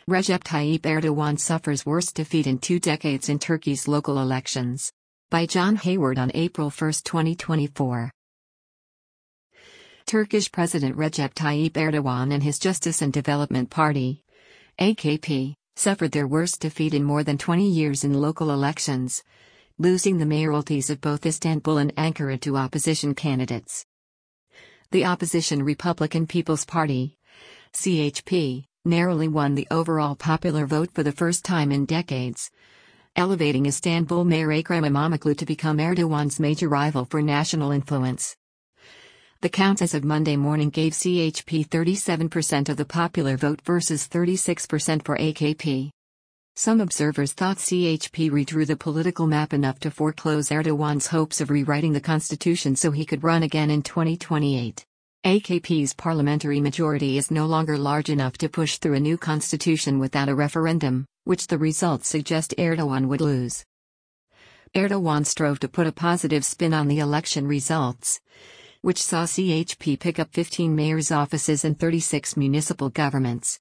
Recep Tayyip Erdogan suffers worst defeat in 2 decades in Turkey's local elections. By John Hayward on April 1, 2024. Turkish President Recep Tayyip Erdogan and his Justice and Development Party, AKP, suffered their worst defeat in more than 20 years in local elections, losing the mayoralties of both Istanbul and Ankara to opposition candidates. The opposition Republican People's Party, CHP, narrowly won the overall popular vote for the first time in decades, elevating Istanbul Mayor Ekrem İmamoğlu to become Erdogan's major rival for national influence. The count as of Monday morning gave CHP 37% of the popular vote versus 36% for AKP. Some observers thought CHP redrew the political map enough to foreclose Erdogan's hopes of rewriting the constitution so he could run again in 2028. AKP's parliamentary majority is no longer large enough to push through a new constitution without a referendum, which the results suggest Erdogan would lose. Erdogan strove to put a positive spin on the election results, which saw CHP pick up 15 mayor's offices and 36 municipal governments.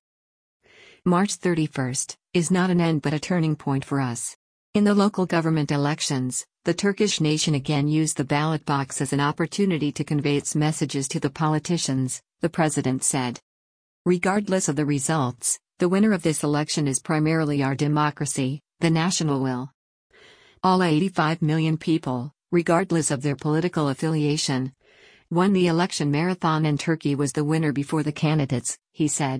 March 31st is not an end but a turning point for us. In the local government elections, the Turkish nation again used the ballot box as an opportunity to convey its messages to the politicians, the president said. Regardless of the results, the winner of this election is primarily our democracy, the national will. All 85 million people, regardless of their political affiliation, won the election marathon and Turkey was the winner before the candidates, he said.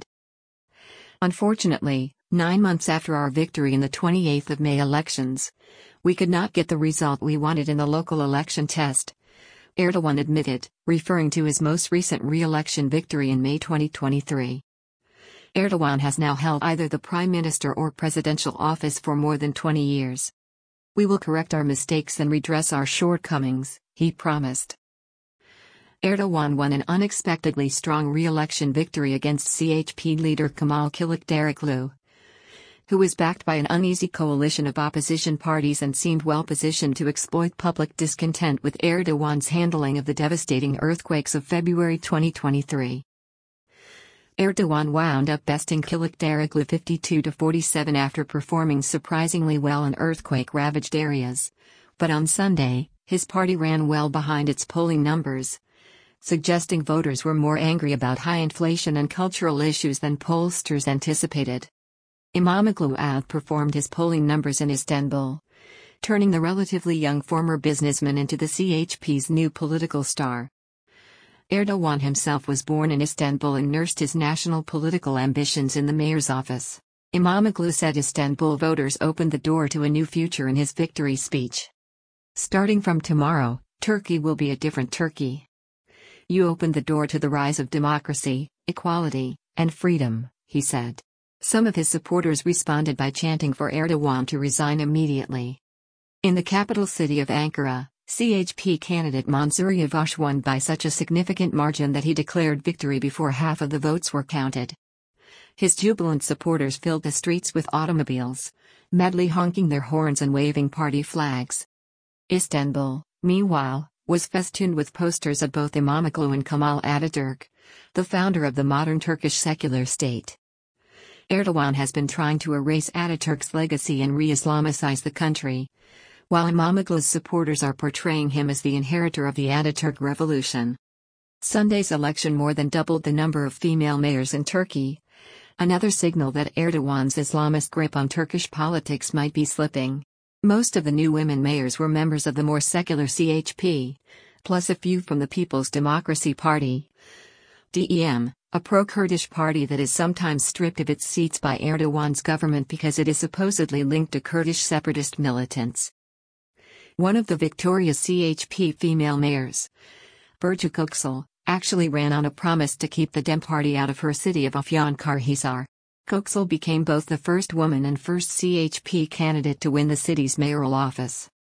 Unfortunately, 9 months after our victory in the 28th of May elections, we could not get the result we wanted in the local election test, Erdogan admitted, referring to his most recent re-election victory in May 2023. Erdogan has now held either the prime minister or presidential office for more than 20 years. We will correct our mistakes and redress our shortcomings, he promised. Erdogan won an unexpectedly strong re-election victory against CHP leader Kemal Kılıçdaroğlu, who was backed by an uneasy coalition of opposition parties and seemed well positioned to exploit public discontent with Erdogan's handling of the devastating earthquakes of February 2023. Erdogan wound up besting Kılıçdaroğlu 52-47 after performing surprisingly well in earthquake-ravaged areas, but on Sunday, his party ran well behind its polling numbers, suggesting voters were more angry about high inflation and cultural issues than pollsters anticipated. İmamoğlu outperformed his polling numbers in Istanbul, turning the relatively young former businessman into the CHP's new political star. Erdogan himself was born in Istanbul and nursed his national political ambitions in the mayor's office. İmamoğlu said Istanbul voters opened the door to a new future in his victory speech. Starting from tomorrow, Turkey will be a different Turkey. You opened the door to the rise of democracy, equality, and freedom, he said. Some of his supporters responded by chanting for Erdogan to resign immediately. In the capital city of Ankara, CHP candidate Mansur Yavaş won by such a significant margin that he declared victory before half of the votes were counted. His jubilant supporters filled the streets with automobiles, madly honking their horns and waving party flags. Istanbul, meanwhile, was festooned with posters of both İmamoğlu and Kemal Atatürk, the founder of the modern Turkish secular state. Erdogan has been trying to erase Atatürk's legacy and re-Islamicize the country, while İmamoğlu's supporters are portraying him as the inheritor of the Atatürk revolution. Sunday's election more than doubled the number of female mayors in Turkey, another signal that Erdogan's Islamist grip on Turkish politics might be slipping. Most of the new women mayors were members of the more secular CHP, plus a few from the People's Democracy Party, DEM, a pro-Kurdish party that is sometimes stripped of its seats by Erdogan's government because it is supposedly linked to Kurdish separatist militants. One of the victorious CHP female mayors, Burcu Köksal, actually ran on a promise to keep the DEM party out of her city of Afyonkarahisar. Köksal became both the first woman and first CHP candidate to win the city's mayoral office.